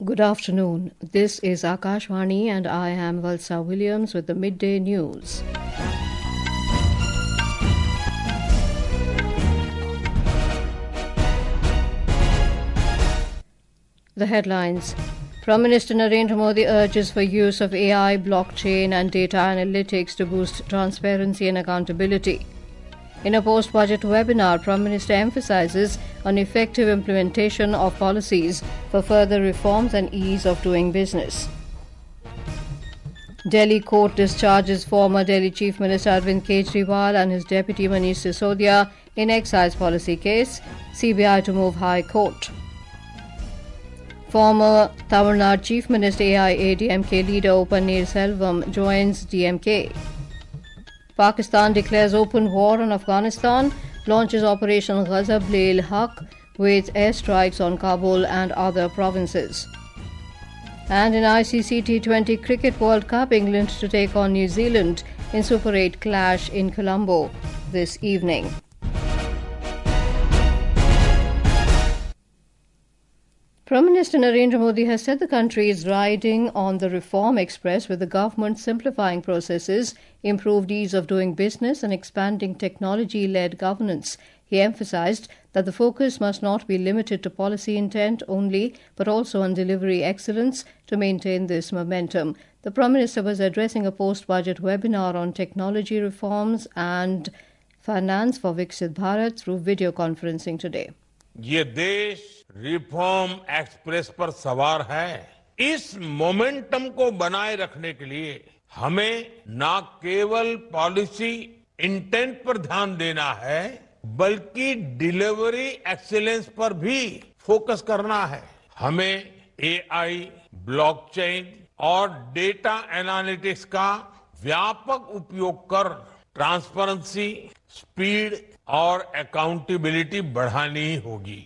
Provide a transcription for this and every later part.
Good afternoon. This is Akashvani and I am Valsa Williams with the midday news. The headlines. Prime Minister Narendra Modi urges for use of AI, blockchain and data analytics to boost transparency and accountability. In a post-budget webinar, Prime Minister emphasizes on effective implementation of policies for further reforms and ease of doing business. Delhi court discharges former Delhi Chief Minister Arvind Kejriwal and his deputy Manish Sisodia in excise policy case. CBI to move High Court. Former Tamil Nadu Chief Minister AIADMK leader O Pannirselvam joins DMK. Pakistan declares open war on Afghanistan, launches Operation Ghazab-e-Haq with airstrikes on Kabul and other provinces. And in ICC T20 Cricket World Cup, England to take on New Zealand in Super 8 clash in Colombo this evening. Prime Minister Narendra Modi has said the country is riding on the reform express with the government simplifying processes, improved ease of doing business and expanding technology-led governance. He emphasized that the focus must not be limited to policy intent only, but also on delivery excellence to maintain this momentum. The Prime Minister was addressing a post-budget webinar on technology reforms and finance for Viksit Bharat through video conferencing today. ये देश reform express पर सवार है। इस momentum को बनाए रखने के लिए हमें न केवल पॉलिसी इंटेंट पर ध्यान देना है, बल्कि डिलीवरी एक्सीलेंस पर भी फोकस करना है। हमें एआई, ब्लॉकचेन और डेटा एनालिटिक्स का व्यापक उपयोग कर ट्रांसपेरेंसी, स्पीड और अकाउंटेबिलिटी बढ़ानी होगी।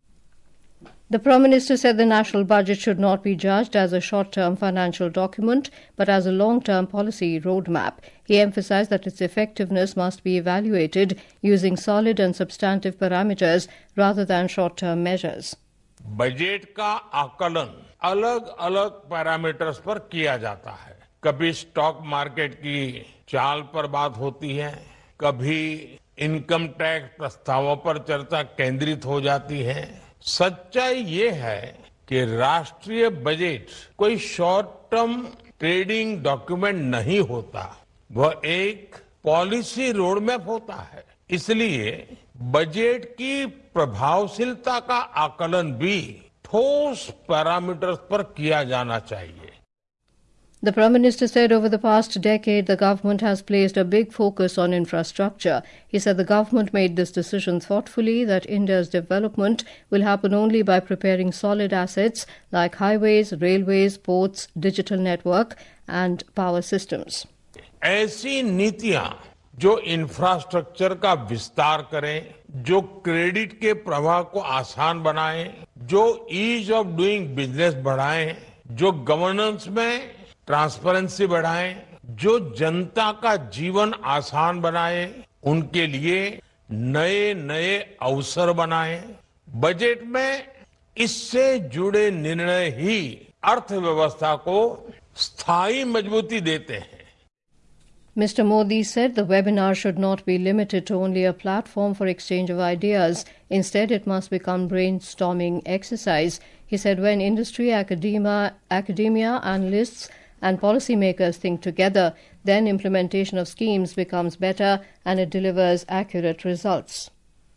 The Prime Minister said the national budget should not be judged as a short-term financial document, but as a long-term policy roadmap. He emphasized that its effectiveness must be evaluated using solid and substantive parameters rather than short-term measures. बजट का आकलन अलग-अलग parameters पर किया जाता है। कभी stock market की चाल पर बात होती है, कभी इनकम टैक्स प्रस्तावों पर चर्चा केंद्रित हो जाती है। सच्चाई ये है कि राष्ट्रीय बजट कोई शॉर्ट टर्म ट्रेडिंग डॉक्यूमेंट नहीं होता, वह एक पॉलिसी रोडमैप होता है। इसलिए बजट की प्रभावशीलता का आकलन भी ठोस पैरामीटर्स पर किया जाना चाहिए। The Prime Minister said over the past decade the government has placed a big focus on infrastructure. He said the government made this decision thoughtfully, that India's development will happen only by preparing solid assets like highways, railways, ports, digital network and power systems. ऐसी नीतियां जो infrastructure का विस्तार करें, जो credit के प्रवाह को आसान बनाएं, जो ईज ऑफ डूइंग बिजनेस बढ़ाएं, जो गवर्नेंस में ट्रांसपेरेंसी बढ़ाएं, जो जनता का जीवन आसान बनाए, उनके लिए नए नए अवसर बनाएं। बजट में इससे जुड़े निर्णय ही अर्थव्यवस्था को स्थायी मजबूती देते हैं। Mr. Modi said the webinar should not be limited to only a platform for exchange of ideas. Instead, it must become brainstorming exercise. He said when industry, academia, analysts and policymakers think together, then implementation of schemes becomes better and it delivers accurate results.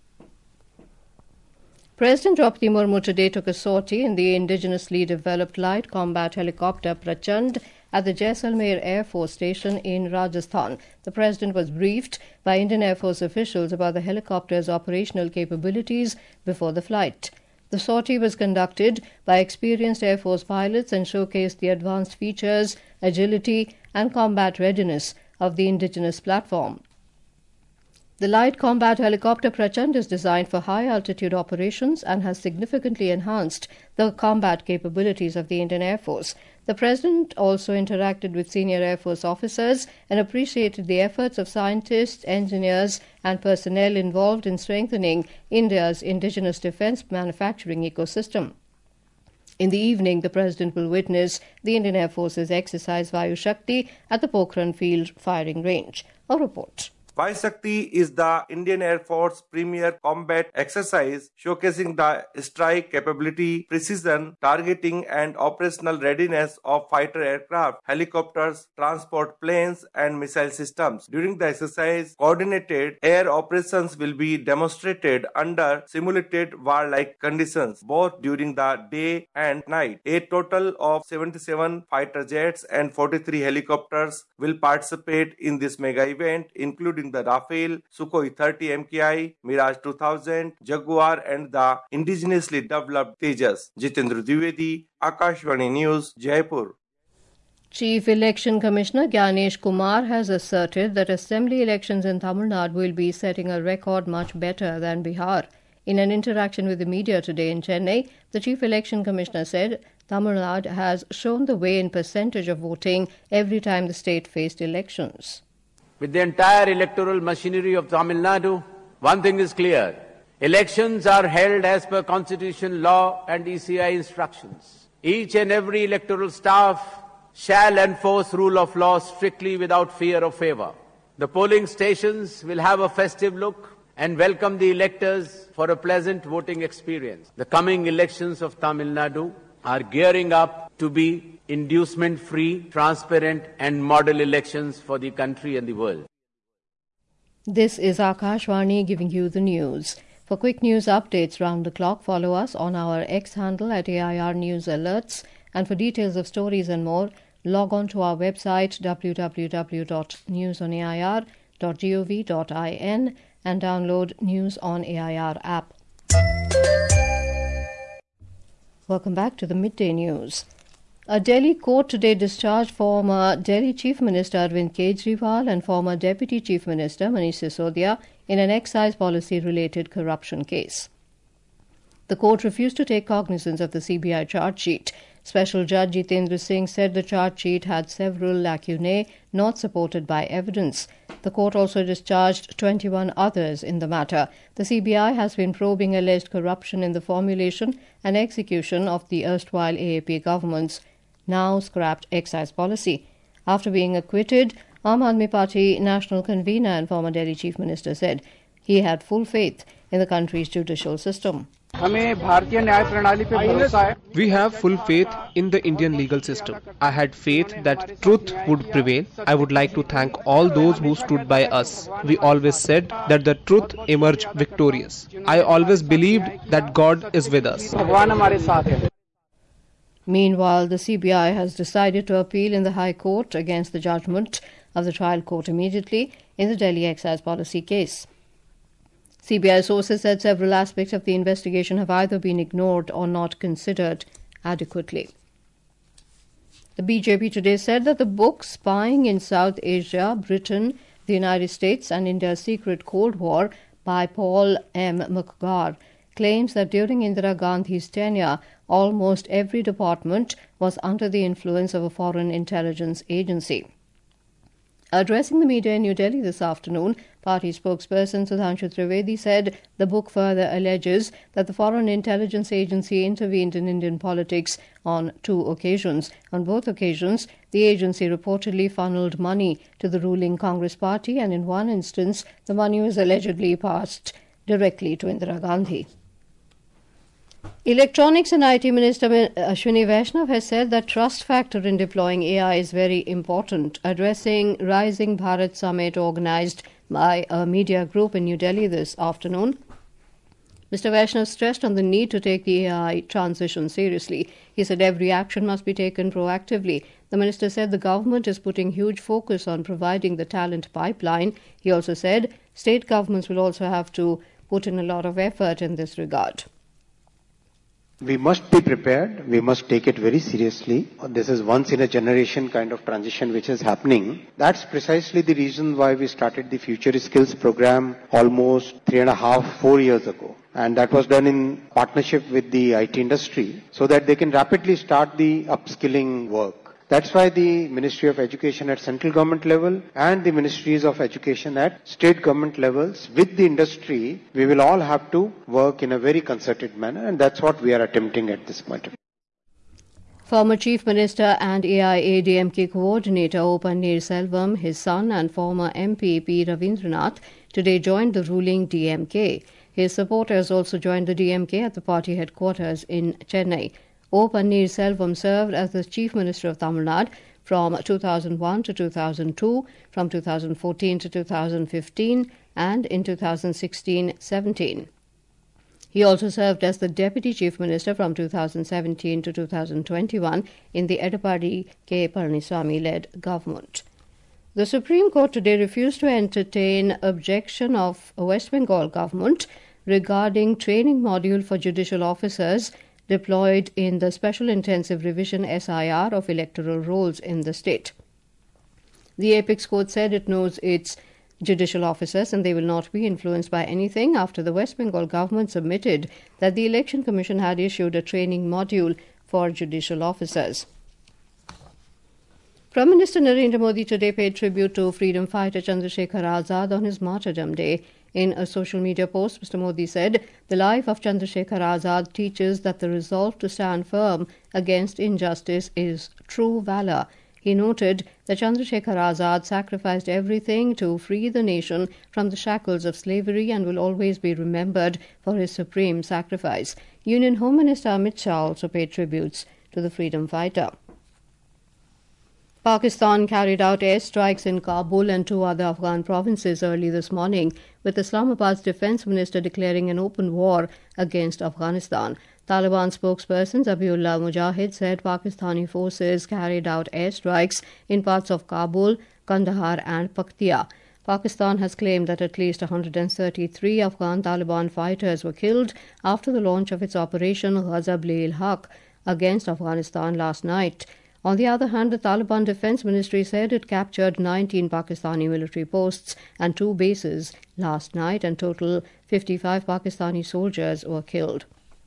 President Draupadi Murmu today took a sortie in the indigenously developed light combat helicopter Prachand at the Jaisalmer Air Force Station in Rajasthan. The President was briefed by Indian Air Force officials about the helicopter's operational capabilities before the flight. The sortie was conducted by experienced Air Force pilots and showcased the advanced features, agility and combat readiness of the indigenous platform. The light combat helicopter Prachand is designed for high-altitude operations and has significantly enhanced the combat capabilities of the Indian Air Force. The President also interacted with senior Air Force officers and appreciated the efforts of scientists, engineers and personnel involved in strengthening India's indigenous defence manufacturing ecosystem. In the evening, the President will witness the Indian Air Force's exercise Vayu Shakti at the Pokhran Field Firing Range. A report. Vayu Shakti is the Indian Air Force premier combat exercise showcasing the strike capability, precision, targeting and operational readiness of fighter aircraft, helicopters, transport planes and missile systems. During the exercise, coordinated air operations will be demonstrated under simulated war-like conditions, both during the day and night. A total of 77 fighter jets and 43 helicopters will participate in this mega event, including the Rafale, Sukhoi 30 MKI, Mirage 2000, Jaguar and the indigenously developed Tejas. Jitendra Dwivedi, Akashvani News, Jaipur. Chief Election Commissioner Gyanesh Kumar has asserted that assembly elections in Tamil Nadu will be setting a record much better than Bihar. In an interaction with the media today in Chennai, the Chief Election Commissioner said Tamil Nadu has shown the way in percentage of voting every time the state faced elections. With the entire electoral machinery of Tamil Nadu, one thing is clear. Elections are held as per constitution, law and ECI instructions. Each and every electoral staff shall enforce rule of law strictly without fear or favour. The polling stations will have a festive look and welcome the electors for a pleasant voting experience. The coming elections of Tamil Nadu are gearing up to be inducement-free, transparent and model elections for the country and the world. This is Akashvani giving you the news. For quick news updates round the clock, follow us on our X handle at AIR News Alerts. And for details of stories and more, log on to our website www.newsonair.gov.in and download News on AIR app. Welcome back to the Midday News. A Delhi court today discharged former Delhi Chief Minister Arvind Kejriwal and former Deputy Chief Minister Manish Sisodia in an excise policy-related corruption case. The court refused to take cognizance of the CBI charge sheet. Special Judge Jitendra Singh said the charge sheet had several lacunae not supported by evidence. The court also discharged 21 others in the matter. The CBI has been probing alleged corruption in the formulation and execution of the erstwhile AAP government's now scrapped excise policy. After being acquitted, Aam Aadmi Party national convener and former Delhi Chief Minister said he had full faith in the country's judicial system. We have full faith in the Indian legal system. I had faith that truth would prevail. I would like to thank all those who stood by us. We always said that the truth emerged victorious. I always believed that God is with us. Meanwhile, the CBI has decided to appeal in the High Court against the judgment of the trial court immediately in the Delhi excise policy case. CBI sources said several aspects of the investigation have either been ignored or not considered adequately. The BJP today said that the book Spying in South Asia, Britain, the United States and India's Secret Cold War by Paul M. McGarr claims that during Indira Gandhi's tenure, almost every department was under the influence of a foreign intelligence agency. Addressing the media in New Delhi this afternoon, party spokesperson Sudhanshu Trivedi said the book further alleges that the Foreign Intelligence Agency intervened in Indian politics on 2 occasions. On both occasions, the agency reportedly funneled money to the ruling Congress party, and in one instance, the money was allegedly passed directly to Indira Gandhi. Electronics and IT Minister Ashwini Vaishnav has said that trust factor in deploying AI is very important. Addressing Rising Bharat Summit organised by a media group in New Delhi this afternoon, Mr. Vaishnav stressed on the need to take the AI transition seriously. He said every action must be taken proactively. The minister said the government is putting huge focus on providing the talent pipeline. He also said state governments will also have to put in a lot of effort in this regard. We must be prepared. We must take it very seriously. This is once in a generation kind of transition which is happening. That's precisely the reason why we started the Future Skills program almost 3.5-4 years ago. And that was done in partnership with the IT industry so that they can rapidly start the upskilling work. That's why the Ministry of Education at central government level and the Ministries of Education at state government levels with the industry, we will all have to work in a very concerted manner, and that's what we are attempting at this point. Former Chief Minister and AIADMK coordinator O. Pannirselvam, his son and former MP P. Ravindranath today joined the ruling DMK. His supporters also joined the DMK at the party headquarters in Chennai. O. Pannirselvam served as the Chief Minister of Tamil Nadu from 2001 to 2002, from 2014 to 2015, and in 2016-17. He also served as the Deputy Chief Minister from 2017 to 2021 in the Edappadi K. Palaniswamy-led government. The Supreme Court today refused to entertain objection of a West Bengal government regarding training module for judicial officers deployed in the Special Intensive Revision SIR of electoral rolls in the state. The Apex Court said it knows its judicial officers and they will not be influenced by anything after the West Bengal government submitted that the Election Commission had issued a training module for judicial officers. Prime Minister Narendra Modi today paid tribute to freedom fighter Chandrasekhar Azad on his Martyrdom Day. In a social media post, Mr. Modi said, "The life of Chandrasekhar Azad teaches that the resolve to stand firm against injustice is true valor." He noted that Chandrasekhar Azad sacrificed everything to free the nation from the shackles of slavery and will always be remembered for his supreme sacrifice. Union Home Minister Amit Shah also paid tributes to the freedom fighter. Pakistan carried out airstrikes in Kabul and two other Afghan provinces early this morning, with Islamabad's defense minister declaring an open war against Afghanistan. Taliban spokesperson Zabiullah Mujahid said Pakistani forces carried out airstrikes in parts of Kabul, Kandahar and Paktia. Pakistan has claimed that at least 133 Afghan Taliban fighters were killed after the launch of its Operation Ghazab-e-Haq against Afghanistan last night. On the other hand, the Taliban Defense Ministry said it captured 19 Pakistani military posts and 2 bases last night, and total 55 Pakistani soldiers were killed.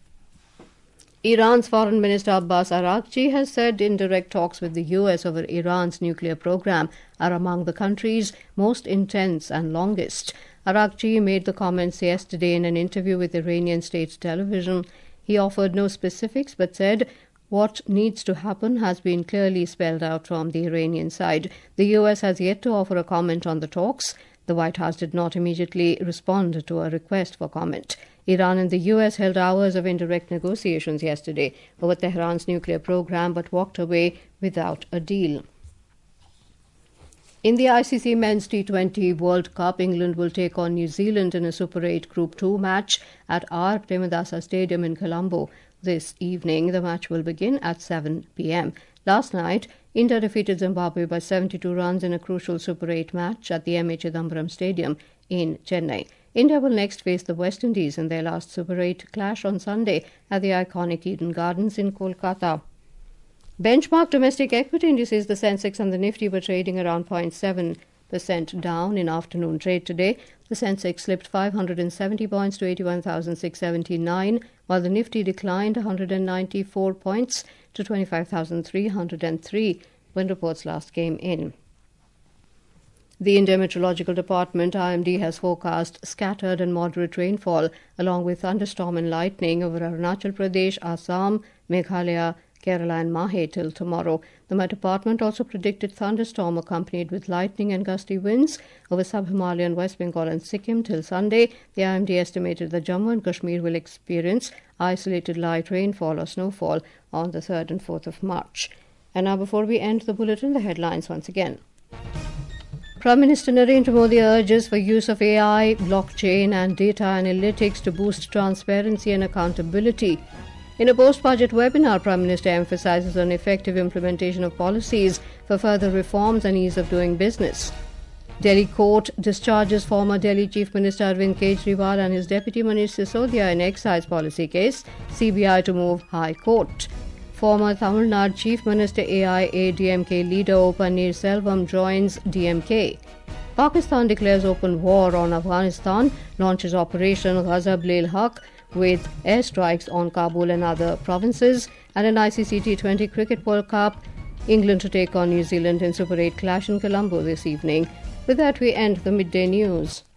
Iran's Foreign Minister Abbas Araghchi has said indirect talks with the US over Iran's nuclear program are among the country's most intense and longest. Araghchi made the comments yesterday in an interview with Iranian state television. He offered no specifics but said what needs to happen has been clearly spelled out from the Iranian side. The US has yet to offer a comment on the talks. The White House did not immediately respond to a request for comment. Iran and the US held hours of indirect negotiations yesterday over Tehran's nuclear program but walked away without a deal. In the ICC Men's T20 World Cup, England will take on New Zealand in a Super 8 Group 2 match at R. Premadasa Stadium in Colombo. This evening, the match will begin at 7 p.m. Last night, India defeated Zimbabwe by 72 runs in a crucial Super 8 match at the M.A. Chidambaram Stadium in Chennai. India will next face the West Indies in their last Super 8 clash on Sunday at the iconic Eden Gardens in Kolkata. Benchmark domestic equity indices, the Sensex and the Nifty, were trading around 0.7% down in afternoon trade today. The Sensex slipped 570 points to 81,679, while the Nifty declined 194 points to 25,303 when reports last came in. The India Meteorological Department, IMD, has forecast scattered and moderate rainfall along with thunderstorm and lightning over Arunachal Pradesh, Assam, Meghalaya, Kerala and Mahe till tomorrow. The Met Department also predicted thunderstorm accompanied with lightning and gusty winds over sub-Himalayan West Bengal and Sikkim till Sunday. The IMD estimated that Jammu and Kashmir will experience isolated light rainfall or snowfall on the 3rd and 4th of March. And now, before we end the bulletin, the headlines once again. Prime Minister Narendra Modi urges for use of AI, blockchain and data analytics to boost transparency and accountability. In a post-budget webinar, Prime Minister emphasizes on effective implementation of policies for further reforms and ease of doing business. Delhi court discharges former Delhi Chief Minister Arvind Kejriwal and his deputy Manish Sisodia in excise policy case. CBI to move High Court. Former Tamil Nadu Chief Minister AIADMK leader O. Pannirselvam joins DMK. Pakistan declares open war on Afghanistan, launches Operation Ghazab-e-Haq with airstrikes on Kabul and other provinces, and an ICC T20 Cricket World Cup, England to take on New Zealand in Super 8 clash in Colombo this evening. With that, we end the midday news.